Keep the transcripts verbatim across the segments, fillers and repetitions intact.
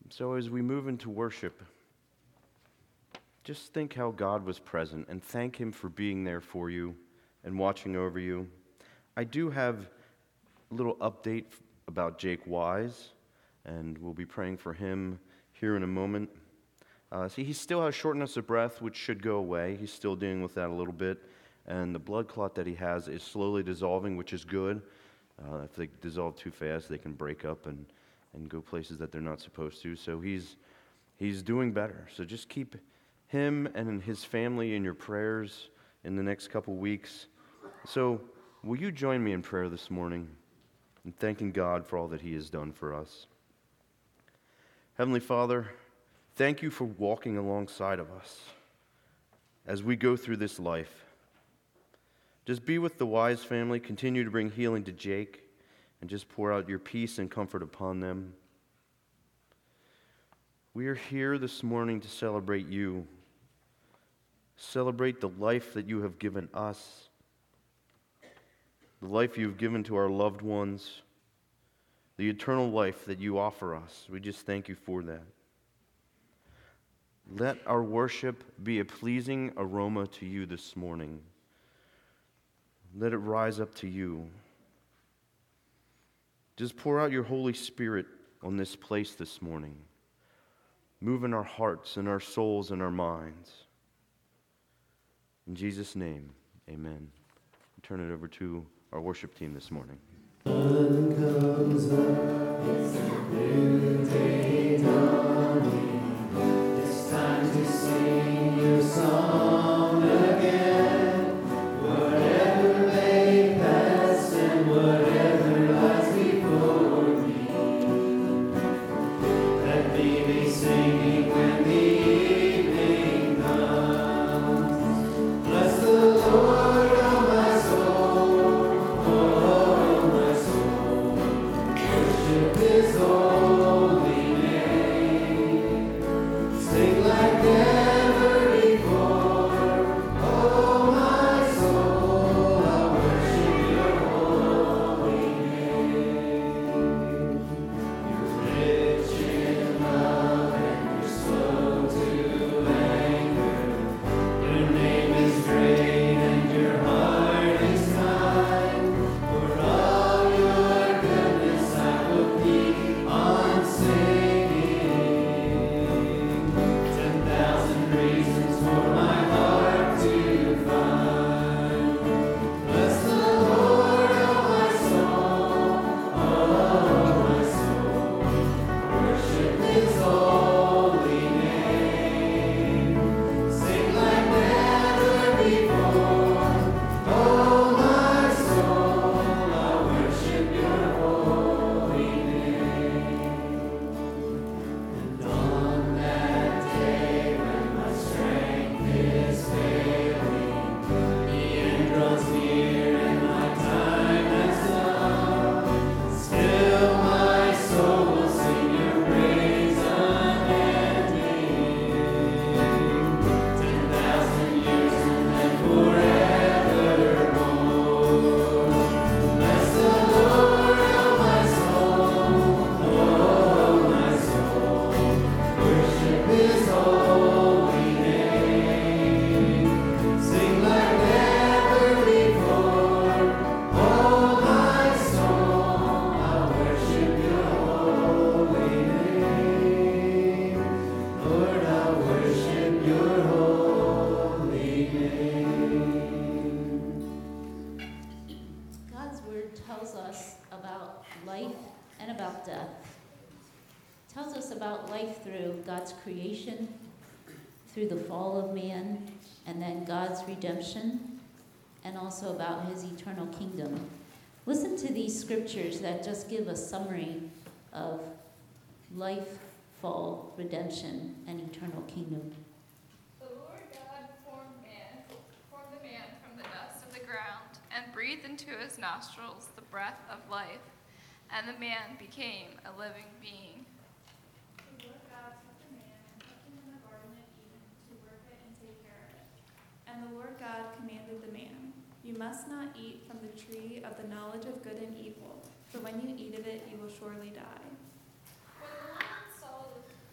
So as we move into worship, just think how God was present and thank Him for being there for you and watching over you. I do have a little update about Jake Wise, and we'll be praying for him here in a moment. Uh, see, he still has shortness of breath, which should go away. He's still dealing with that a little bit. And the blood clot that he has is slowly dissolving, which is good. Uh, if they dissolve too fast, they can break up and, and go places that they're not supposed to. So he's he's doing better. So just keep him and his family in your prayers in the next couple weeks. So will you join me in prayer this morning and thanking God for all that He has done for us? Heavenly Father, thank You for walking alongside of us as we go through this life. Just be with the Wise family. Continue to bring healing to Jake and just pour out Your peace and comfort upon them. We are here this morning to celebrate You. Celebrate the life that You have given us, the life You've given to our loved ones, the eternal life that You offer us. We just thank You for that. Let our worship be a pleasing aroma to You this morning. Let it rise up to You. Just pour out Your Holy Spirit on this place this morning. Move in our hearts and our souls and our minds. In Jesus' name, amen. I'll turn it over to our worship team this morning. Sun comes up, it's a new day dawning. It's time to sing Your song again. Whatever may pass and whatever lies before me, let me be singing when the evening comes. Bless the Lord, oh my soul, oh my soul, worship His holy name. Sing like never before, oh my soul, I worship Your holy name. You're rich in love and You're slow to anger. Your name is great and Your heart is kind. For all Your goodness I will keep on singing. Ten thousand reasons for my heart to find. Bless the Lord, oh my soul, oh my soul, worship His holy name. Sing like never before, oh my soul, I worship Your holy name. And on that day when my strength is failing, the end draws near and my time has come, still my soul will sing Your praise unending. Ten thousand years and then forevermore. Bless the Lord, oh my soul, oh my soul, worship His holy name. Sing like never before, oh my soul, I worship Your holy name. Lord, I worship Your holy name. God's Word tells us about life and about death. It tells us about life through God's creation, through the fall of man, and then God's redemption, and also about His eternal kingdom. Listen to these scriptures that just give a summary of life, fall, redemption, and eternal kingdom. The Lord God formed man, formed the man from the dust of the ground, and breathed into his nostrils the breath of life, and the man became a living being. The Lord God took the man and put him in the garden of Eden to work it and take care of it. And the Lord God commanded the man, "You must not eat from the tree of the knowledge of good and evil, for when you eat of it, you will surely die." When the woman saw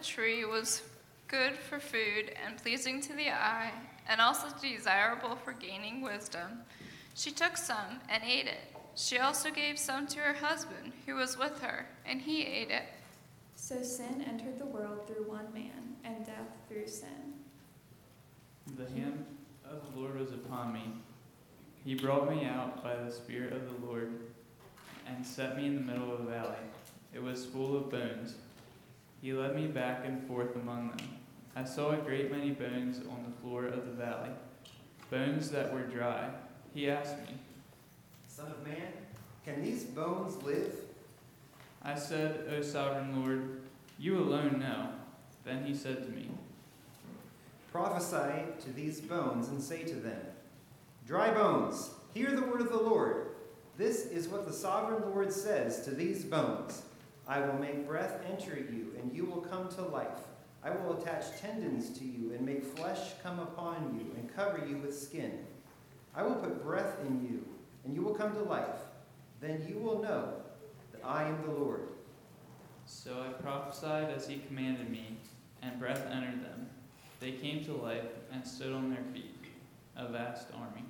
tree was good for food and pleasing to the eye, and also desirable for gaining wisdom. She took some and ate it. She also gave some to her husband, who was with her, and he ate it. So sin entered the world through one man, and death through sin. The hand of the Lord was upon me. He brought me out by the Spirit of the Lord and set me in the middle of a valley. It was full of bones. He led me back and forth among them. I saw a great many bones on the floor of the valley, bones that were dry. He asked me, Son of man, can these bones live? I said, O sovereign Lord, you alone know. Then he said to me, Prophesy to these bones and say to them, Dry bones, hear the word of the Lord. This is what the sovereign Lord says to these bones. I will make breath enter you, and you will come to life. I will attach tendons to you and make flesh come upon you and cover you with skin. I will put breath in you, and you will come to life. Then you will know that I am the Lord. So I prophesied as he commanded me, and breath entered them. They came to life and stood on their feet, a vast army.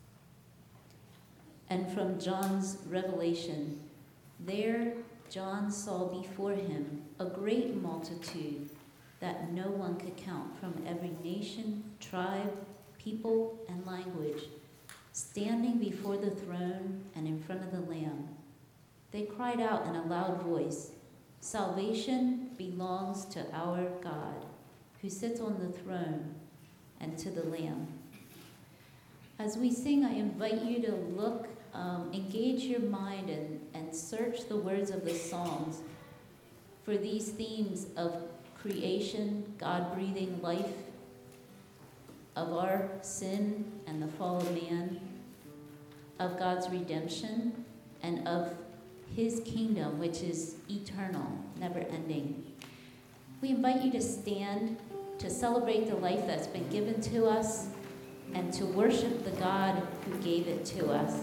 And from John's revelation, there John saw before him a great multitude that no one could count, from every nation, tribe, people, and language, standing before the throne and in front of the Lamb. They cried out in a loud voice, Salvation belongs to our God, who sits on the throne, and to the Lamb. As we sing, I invite you to look, um, engage your mind and, and search the words of the songs for these themes of creation, God breathing life, of our sin and the fall of man, of God's redemption, and of his kingdom, which is eternal, never ending. We invite you to stand to celebrate the life that's been given to us and to worship the God who gave it to us.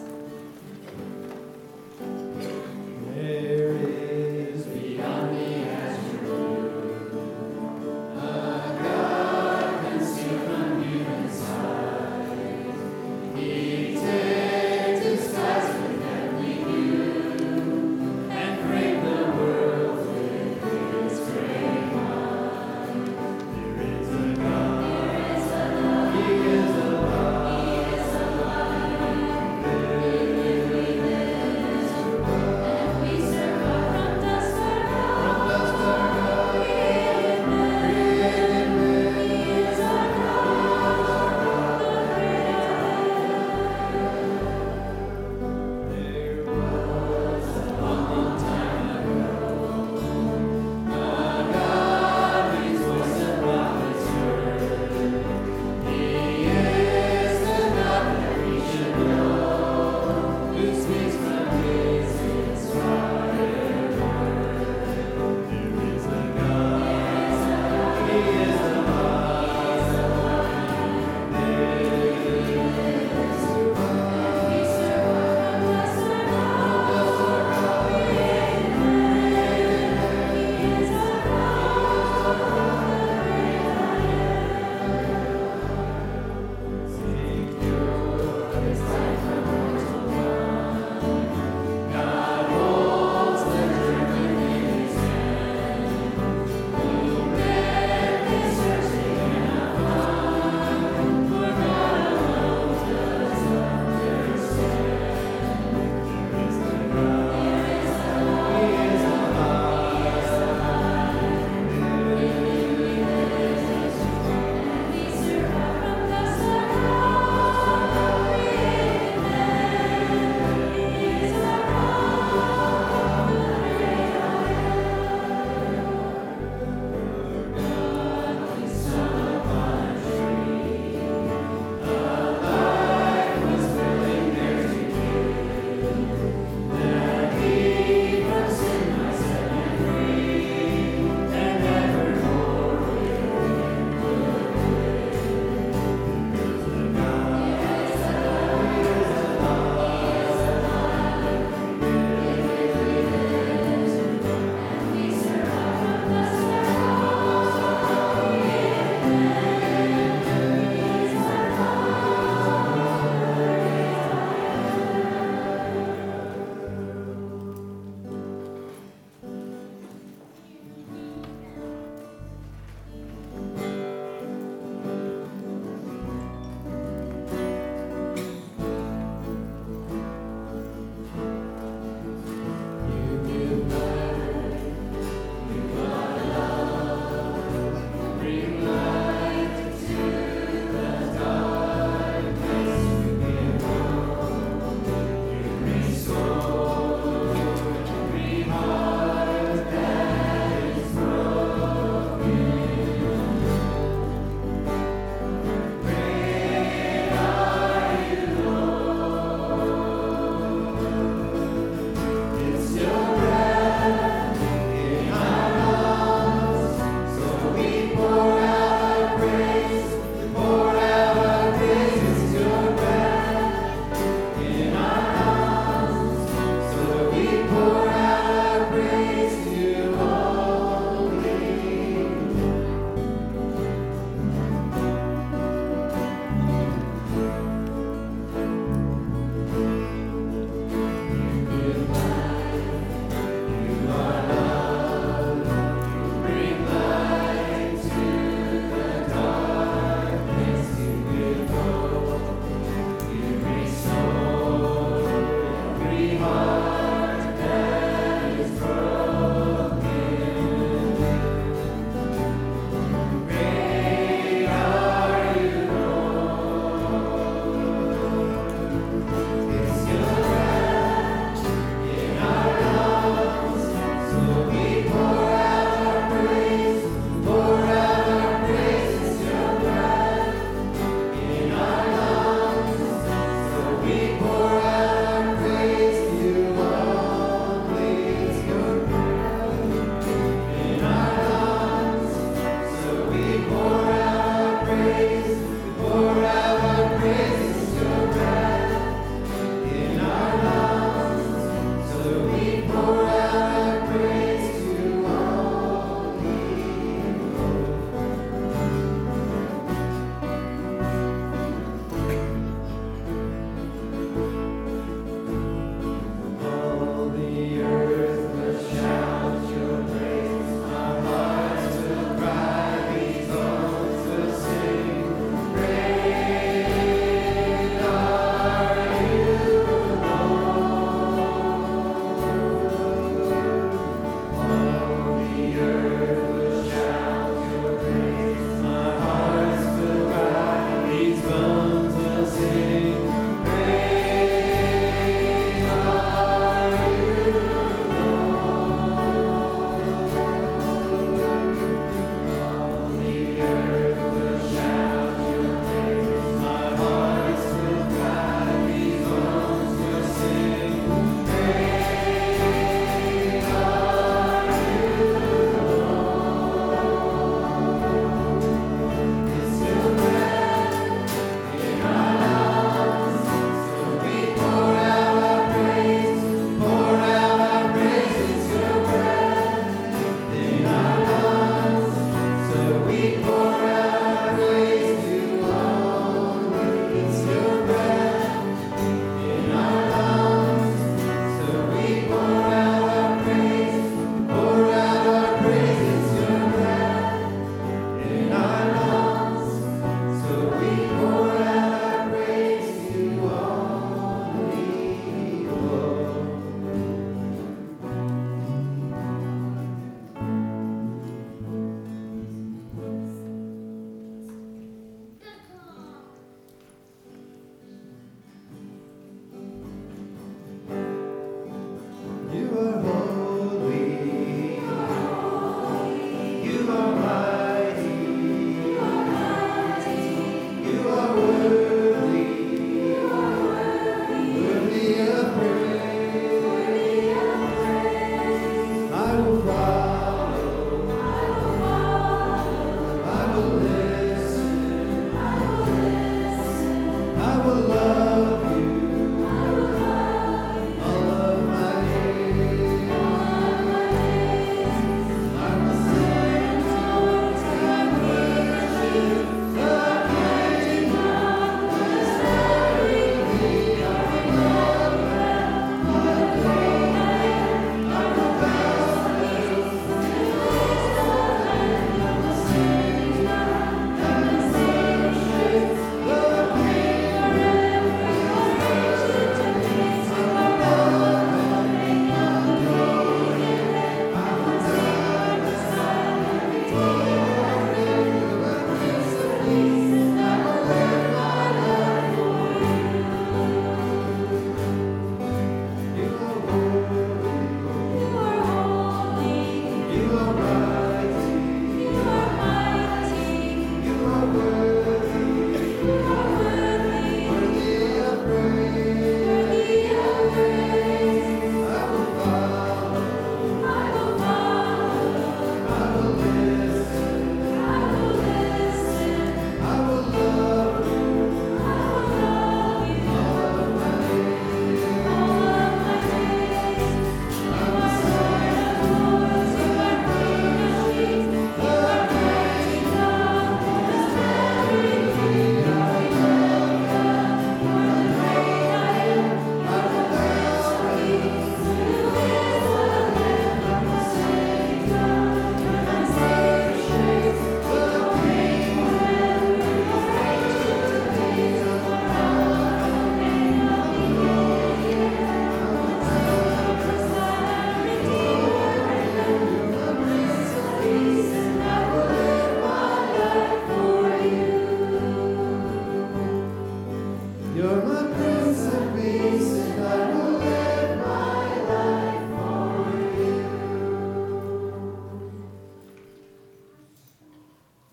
There is beyond the azure a God concealed from human sight. He takes the skies with heavenly view and framed the world with his great mind. There is a God, He is alive. He is alive. There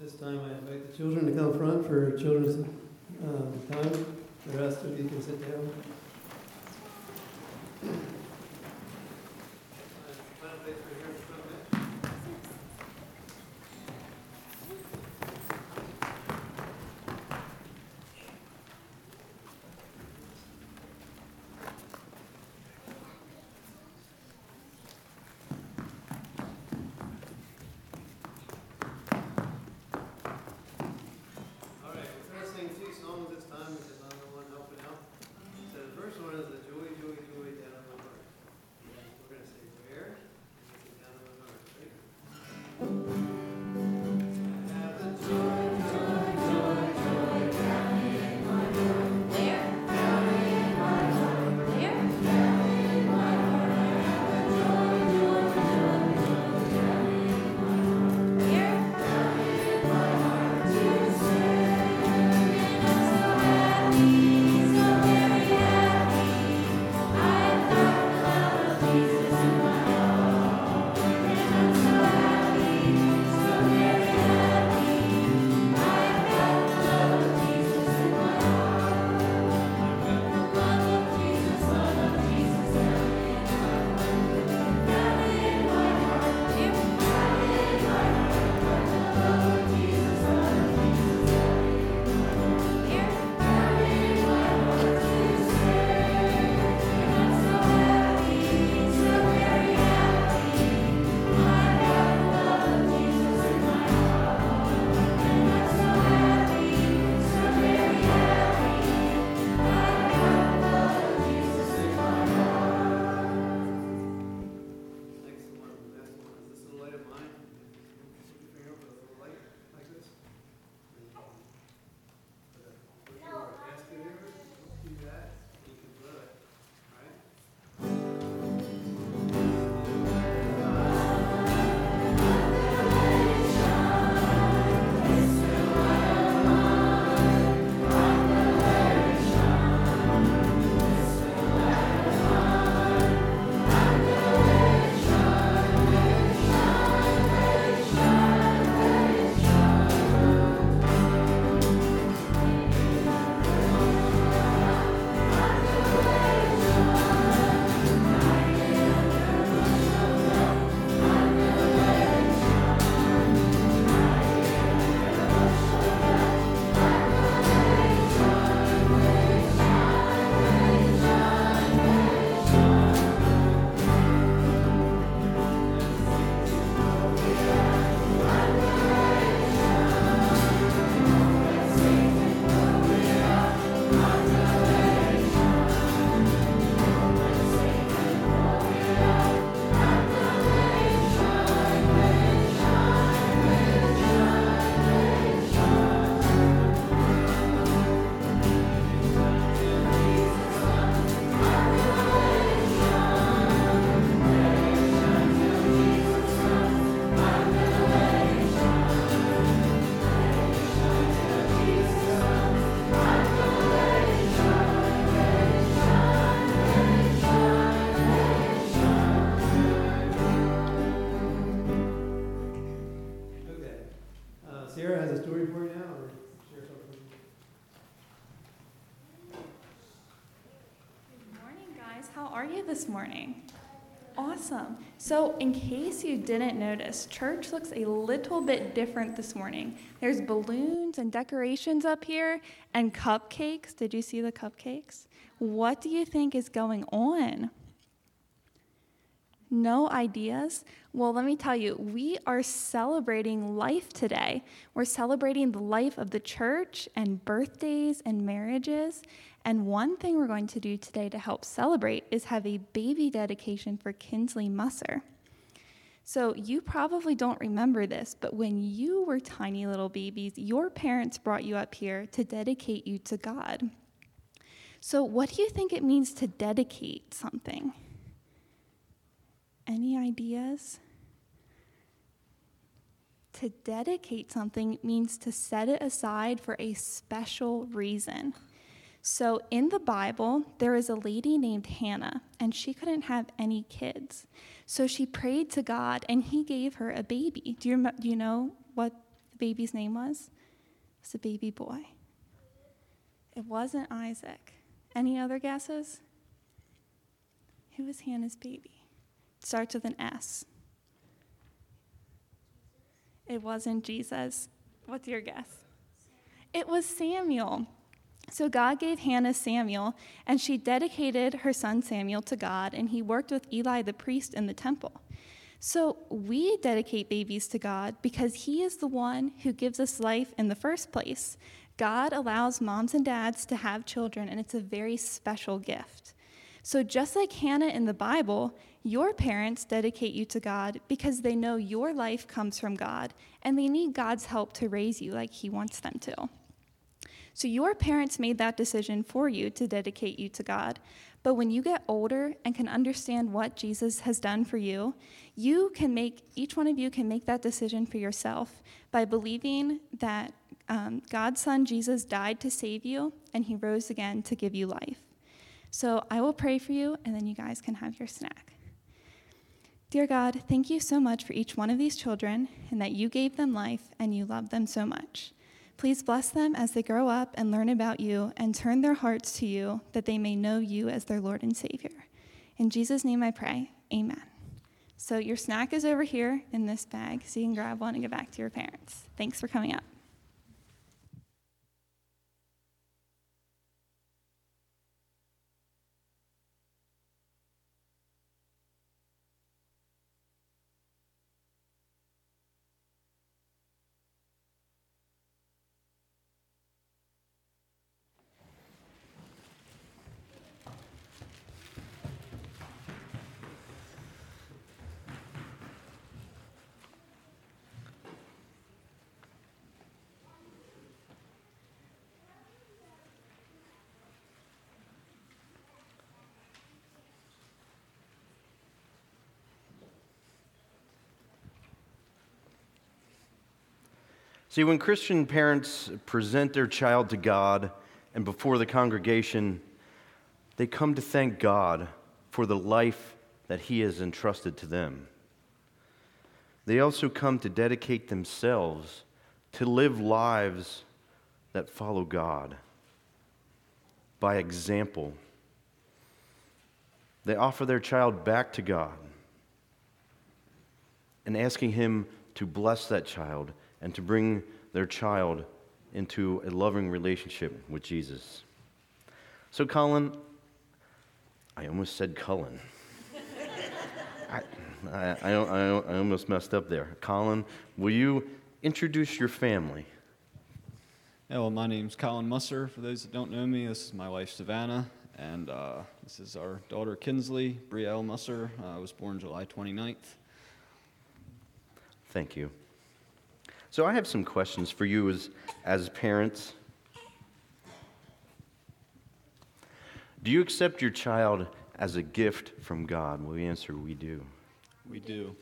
This time I invite the children to come front for children's um, time. The rest of you can sit down. This morning. Awesome. So in case you didn't notice, church looks a little bit different this morning. There's balloons and decorations up here and cupcakes. Did you see the cupcakes? What do you think is going on? No ideas? Well, let me tell you, we are celebrating life today. We're celebrating the life of the church and birthdays and marriages. And one thing we're going to do today to help celebrate is have a baby dedication for Kinsley Musser. So you probably don't remember this, but when you were tiny little babies, your parents brought you up here to dedicate you to God. So what do you think it means to dedicate something? Any ideas? To dedicate something means to set it aside for a special reason. So in the Bible, there is a lady named Hannah, and she couldn't have any kids. So she prayed to God, and he gave her a baby. Do you, rem- do you know what the baby's name was? It was a baby boy. It wasn't Isaac. Any other guesses? Who was Hannah's baby? It starts with an S. It wasn't Jesus. What's your guess? It was Samuel. So God gave Hannah Samuel, and she dedicated her son Samuel to God, and he worked with Eli the priest in the temple. So we dedicate babies to God because he is the one who gives us life in the first place. God allows moms and dads to have children, and it's a very special gift. So just like Hannah in the Bible, your parents dedicate you to God because they know your life comes from God, and they need God's help to raise you like he wants them to. So your parents made that decision for you to dedicate you to God. But when you get older and can understand what Jesus has done for you, you can make, each one of you can make that decision for yourself by believing that um, God's son Jesus died to save you, and he rose again to give you life. So I will pray for you, and then you guys can have your snack. Dear God, thank you so much for each one of these children, and that you gave them life and you love them so much. Please bless them as they grow up and learn about you and turn their hearts to you, that they may know you as their Lord and Savior. In Jesus' name I pray, amen. So your snack is over here in this bag, so you can grab one and get back to your parents. Thanks for coming up. See, when Christian parents present their child to God and before the congregation, they come to thank God for the life that he has entrusted to them. They also come to dedicate themselves to live lives that follow God by example. They offer their child back to God and asking him to bless that child and to bring their child into a loving relationship with Jesus. So Colin, I almost said Cullen. I, I, I, I, I almost messed up there. Colin, will you introduce your family? Yeah, well, my name's Colin Musser. For those that don't know me, this is my wife, Savannah, and uh, this is our daughter, Kinsley, Brielle Musser. Uh, I was born July twenty-ninth. Thank you. So I have some questions for you as, as parents. Do you accept your child as a gift from God? Well, the answer, we do. We do.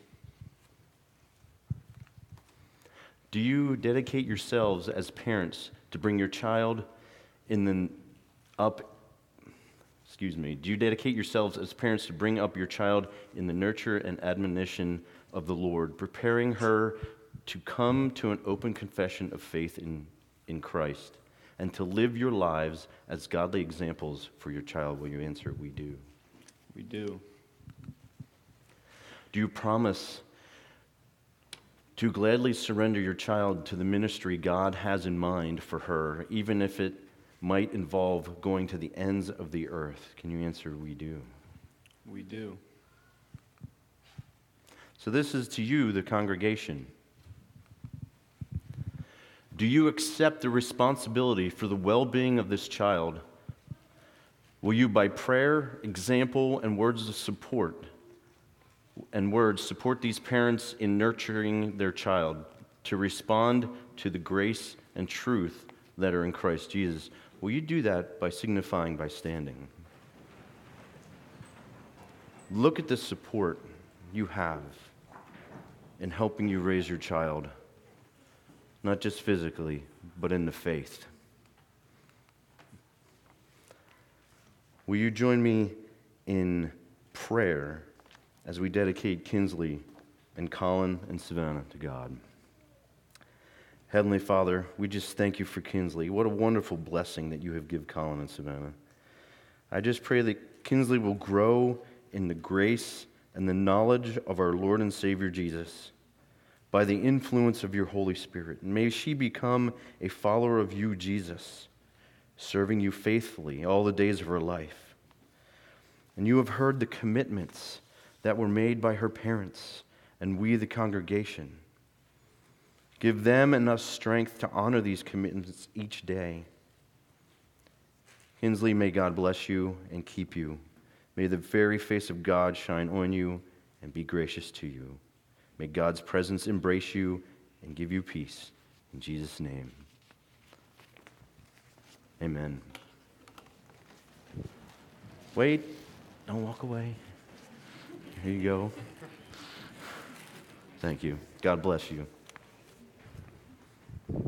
Do you dedicate yourselves as parents to bring your child in the up, excuse me, do you dedicate yourselves as parents to bring up your child in the nurture and admonition of the Lord, preparing her to come to an open confession of faith in, in Christ, and to live your lives as godly examples for your child? Will you answer, we do? We do. Do you promise to gladly surrender your child to the ministry God has in mind for her, even if it might involve going to the ends of the earth? Can you answer, we do? We do. So this is to you, the congregation. Do you accept the responsibility for the well-being of this child? Will you, by prayer, example, and words of support, and words, support these parents in nurturing their child to respond to the grace and truth that are in Christ Jesus? Will you do that by signifying by standing? Look at the support you have in helping you raise your child, not just physically, but in the faith. Will you join me in prayer as we dedicate Kinsley and Colin and Savannah to God? Heavenly Father, we just thank you for Kinsley. What a wonderful blessing that you have given Colin and Savannah. I just pray that Kinsley will grow in the grace and the knowledge of our Lord and Savior Jesus by the influence of your Holy Spirit. And may she become a follower of you, Jesus, serving you faithfully all the days of her life. And you have heard the commitments that were made by her parents and we, the congregation. Give them and us strength to honor these commitments each day. Kinsley, may God bless you and keep you. May the very face of God shine on you and be gracious to you. May God's presence embrace you and give you peace. In Jesus' name, amen. Wait, don't walk away. Here you go. Thank you. God bless you. I'm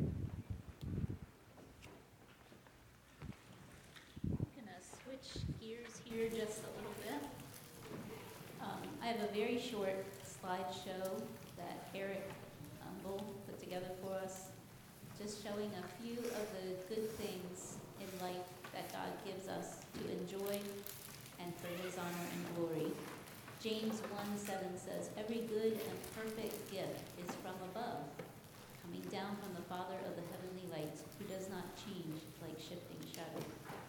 gonna switch gears here just a little bit. Um, I have a very short slideshow that Eric Umble put together for us, just showing a few of the good things in life that God gives us to enjoy and for his honor and glory. James one seven says, "Every good and perfect gift is from above, coming down from the Father of the heavenly lights, who does not change like shifting shadow."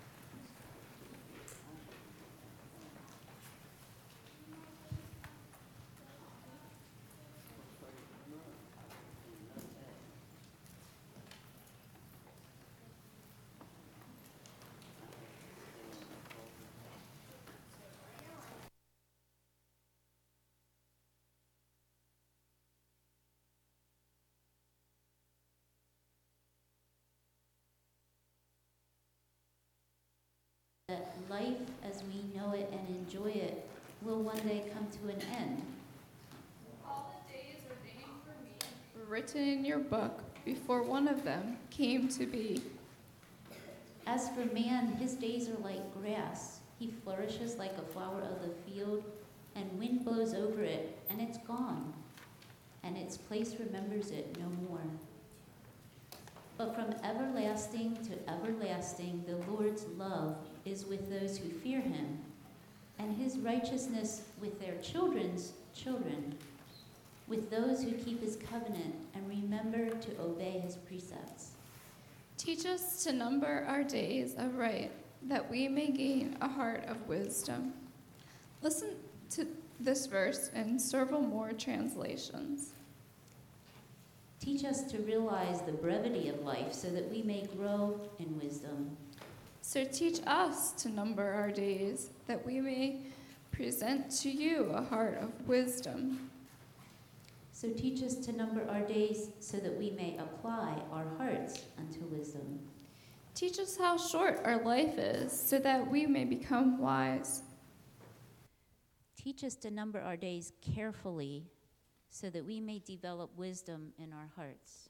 That life as we know it and enjoy it will one day come to an end. All the days ordained for me were written in your book before one of them came to be. As for man, his days are like grass. He flourishes like a flower of the field, and wind blows over it, and it's gone, and its place remembers it no more. But from everlasting to everlasting, the Lord's love is with those who fear him, and his righteousness with their children's children, with those who keep his covenant and remember to obey his precepts. Teach us to number our days aright, that we may gain a heart of wisdom. Listen to this verse in several more translations. Teach us to realize the brevity of life so that we may grow in wisdom. So teach us to number our days, that we may present to you a heart of wisdom. So teach us to number our days so that we may apply our hearts unto wisdom. Teach us how short our life is, so that we may become wise. Teach us to number our days carefully so that we may develop wisdom in our hearts.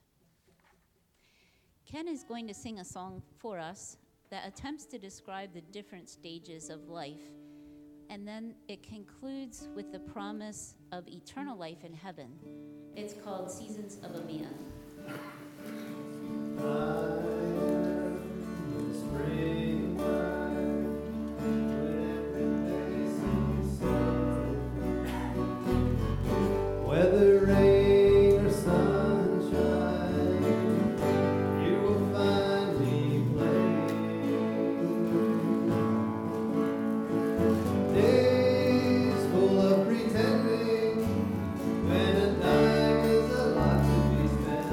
Ken is going to sing a song for us that attempts to describe the different stages of life, and then it concludes with the promise of eternal life in heaven. It's called Seasons of a Man. Whether rain or sunshine, you will find me playing. Days full of pretending, when a dime is a lot to be spent.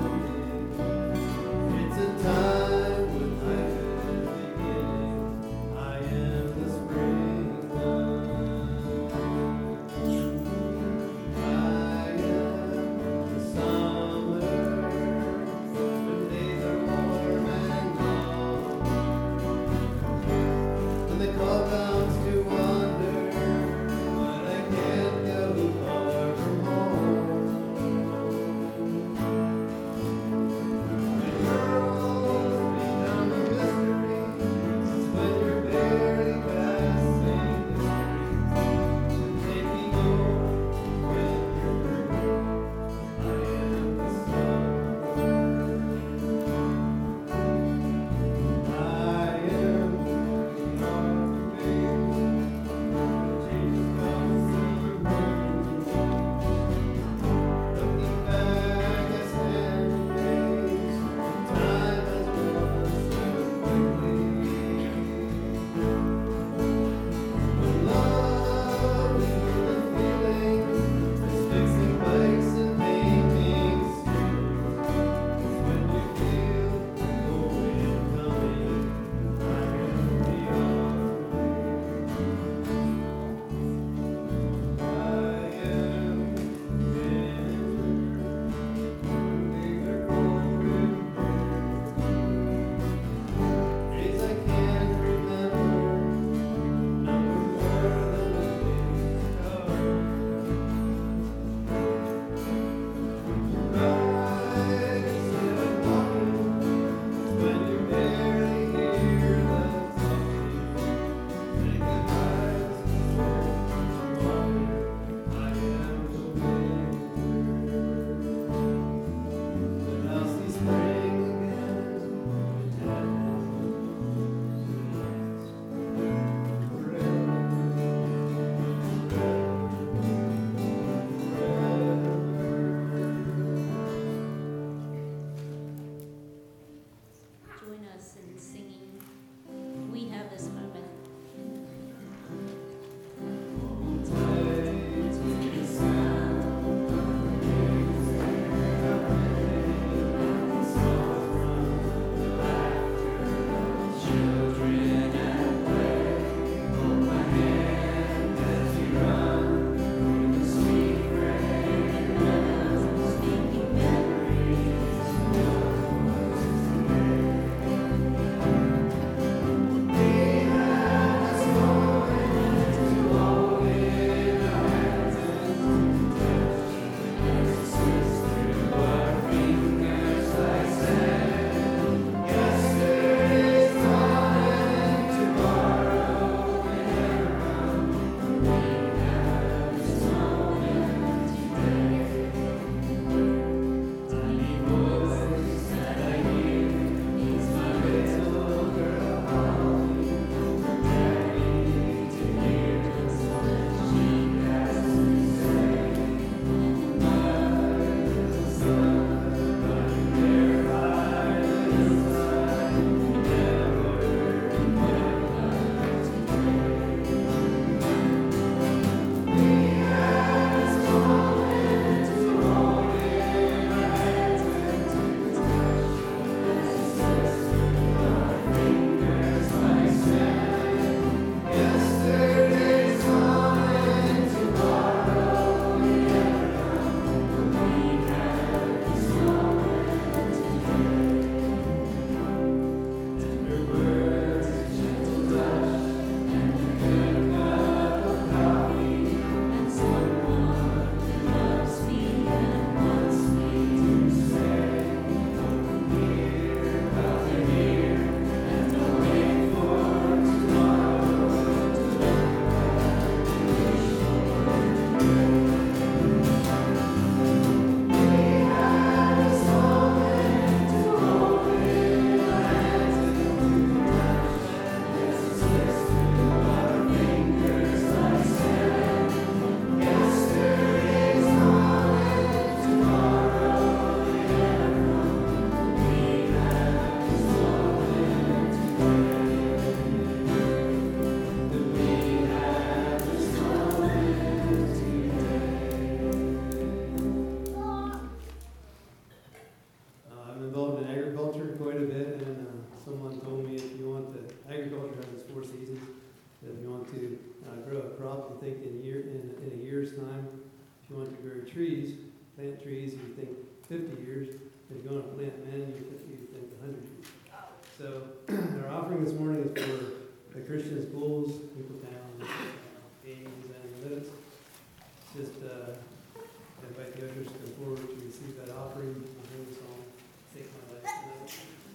you want to plant men, you you think a hundred years. So our offering this morning is for the Christian schools, Peopletown, uh, Ames, and Lidditz. Just uh, invite the ushers to come forward to receive that offering. I'll bring this song, Take My Life Tonight.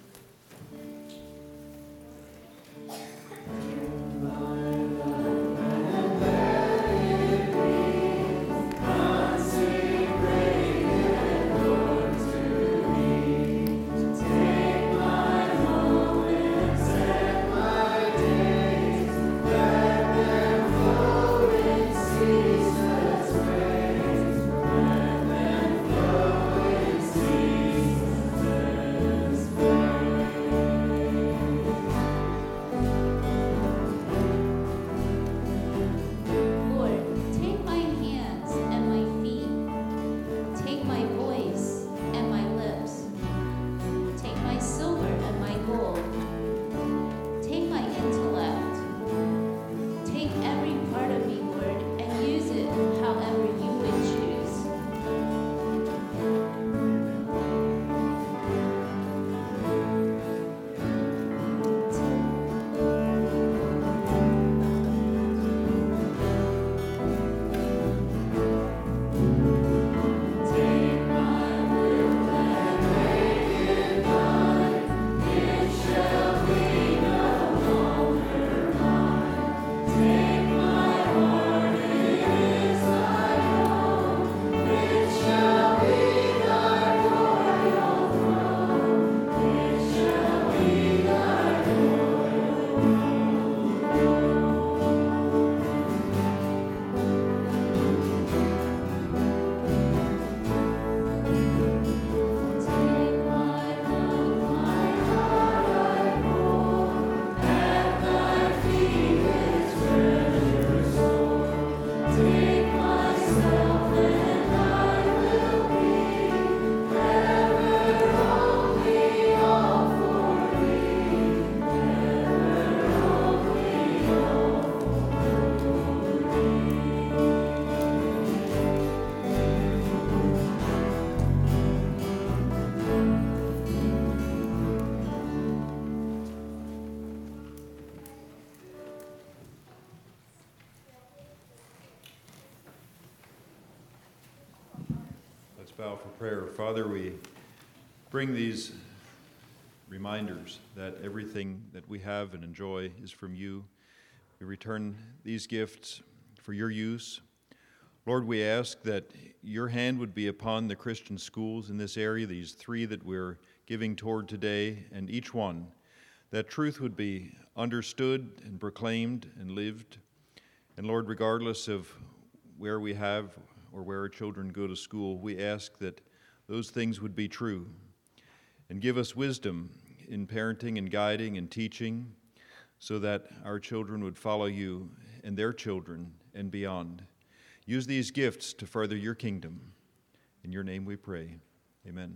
Bow for prayer. Father, we bring these reminders that everything that we have and enjoy is from you. We return these gifts for your use. Lord, we ask that your hand would be upon the Christian schools in this area, these three that we're giving toward today, and each one, that truth would be understood and proclaimed and lived. And Lord, regardless of where we have or where our children go to school, we ask that those things would be true. And give us wisdom in parenting and guiding and teaching so that our children would follow you and their children and beyond. Use these gifts to further your kingdom. In your name we pray. Amen.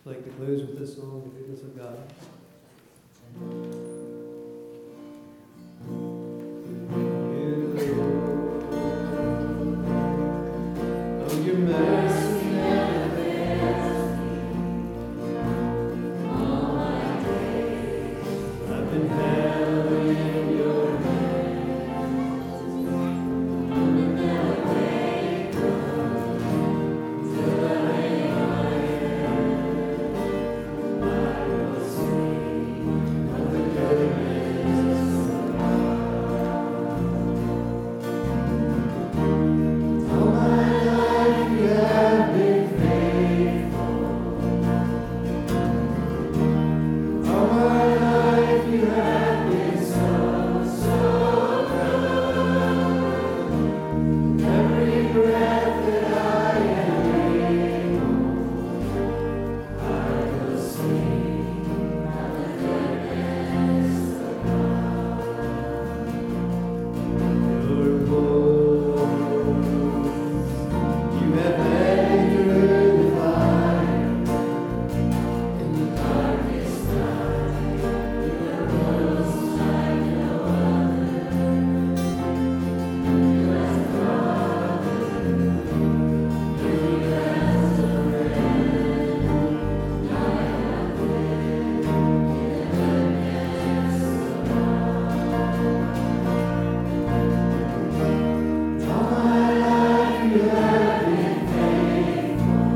I'd like to close with this song, The Goodness of God. Oh, your mercy never fails me. All my days I've been held in your hands. And never let go till I lay my head. I will sing of the goodness of God. All my life you have been faithful. All my life you have been so, so good. Every breath that I am able, I will sing of the goodness of God. Your voice, you have led me through the fire. In the darkest night, you are close like no other. You have brought me you as a friend. I have lived in the goodness of God. All my life you have been faithful.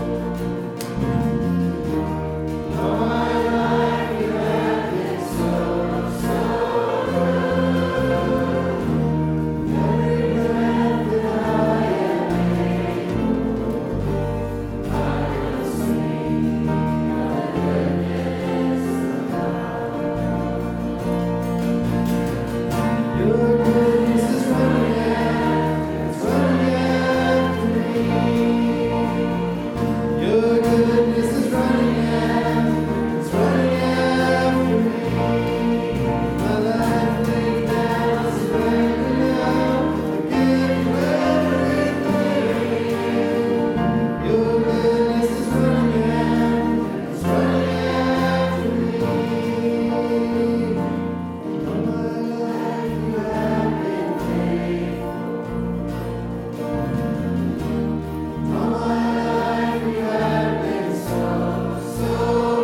All my life you have been so, so good. Every breath that I am able, I will sing of the goodness of God. Your goodness is running after, it's running after me. Your goodness is running after, it's running after me. My life laid down, surrendered now, I give you everything. Your goodness is running after, it's running after me. All my life you have been faithful. All my life you have been so, so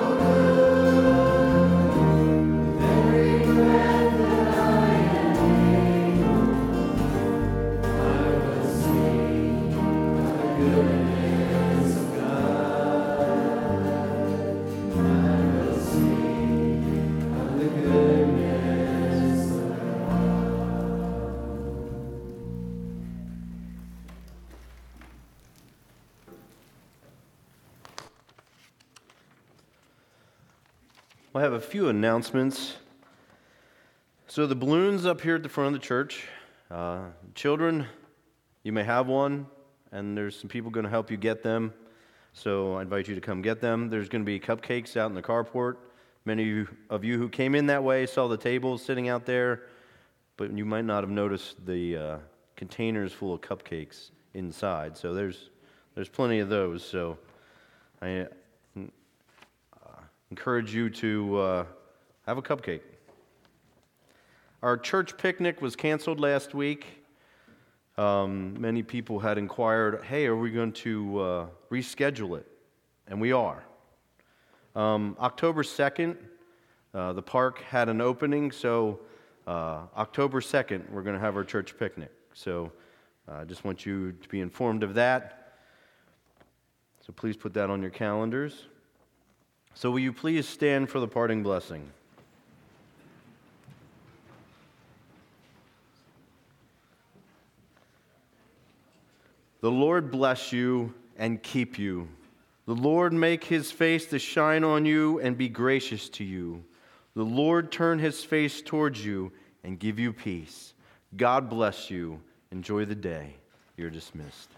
good. Every breath that I am able, I will sing of the goodness of God. I will sing of the goodness of I have a few announcements. So the balloons up here at the front of the church, uh, children, you may have one, and there's some people going to help you get them. So I invite you to come get them. There's going to be cupcakes out in the carport. Many of you, of you who came in that way saw the tables sitting out there, but you might not have noticed the uh, containers full of cupcakes inside. So there's there's plenty of those. So I uh, encourage you to uh, have a cupcake. Our church picnic was canceled last week. Um, many people had inquired, hey, are we going to uh, reschedule it? And we are. Um, October second, uh, the park had an opening, so uh, October second, we're going to have our church picnic. So I uh, just want you to be informed of that. So please put that on your calendars. So will you please stand for the parting blessing? The Lord bless you and keep you. The Lord make his face to shine on you and be gracious to you. The Lord turn his face towards you and give you peace. God bless you. Enjoy the day. You're dismissed.